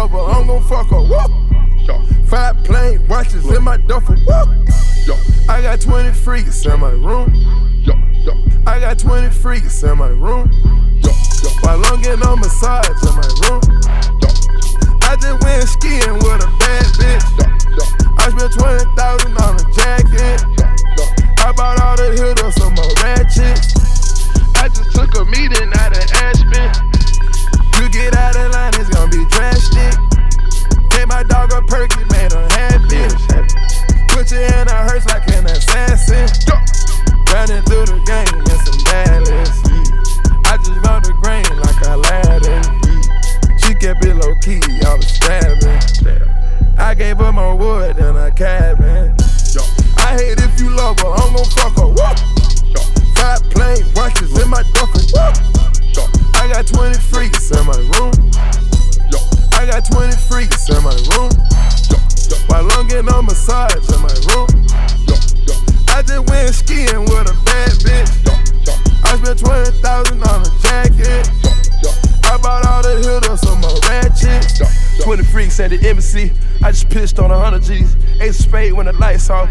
love her, I'm gon' fuck her. Woo. 5 plain watches in my duffel. Woo. I got 20 freaks in my room. I got 20 freaks in my room. While I'm getting on massage in my room. I just went skiing with a bad bitch. I spent 20,000 on a jacket. I bought all the hitters some more ratchets. I just took a meeting out of Aspen. You get out of line, it's gonna be drastic. Take my dog a perky, made her happy. Put your hand on hers like an assassin. Running through the game in some Dallas. I just run the grain like Aladdin. She kept it low key, I was stabbing. I gave her more wood than a cabin. I hate if you love her, I'm gon' fuck her. Woo. 5 plain watches in my duffel. Woo. I got 20 freaks in my room. I got 20 freaks in my room. While I'm getting on massage in my room. I just went skiing with a bad bitch. I spent 20,000 on a jacket. I bought all the hitters some more ratchets. 20 freaks at the embassy. I just pitched on 100 G's. Ace of spade when the lights off.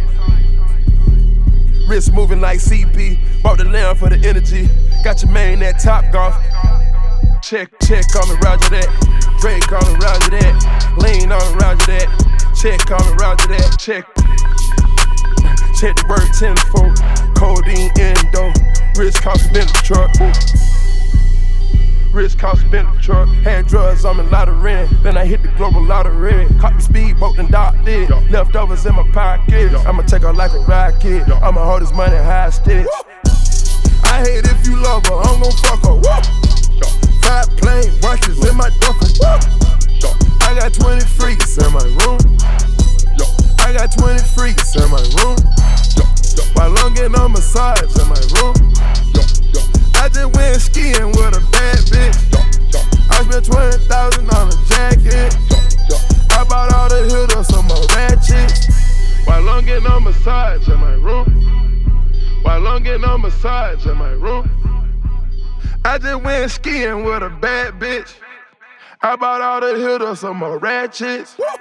Wrist moving like CP. Bought the lamb for the energy. Got your main at Top Golf. Check, call me Roger that. Drake, call me Roger that. Lean on Roger that. Check, call me Roger that. Check the word tenfold. Codeine endo. Wrist cost a Bentley truck. Wrist cost a Bentley truck. Had drugs on me, lot of rent. Then I hit the global lottery. Caught the speedboat and docked it. Leftovers in my pocket. I'ma take her like a rocket. I'ma hold this money hostage. I hate if you love her, I'm gon' fuck her. Woo. 5 plain watches in my duffel. Woo. I got 20 freaks in my room. I got 20 freaks in my room. While I'm getting on massage in my room. I just went skiing with a bad bitch. I spent 20,000 on a jacket. I bought all the hitters some more ratchets. While I'm getting on massage in my room. While I'm getting on massage in my room. I just went skiing with a bad bitch. I bought all the hitters some more ratchets.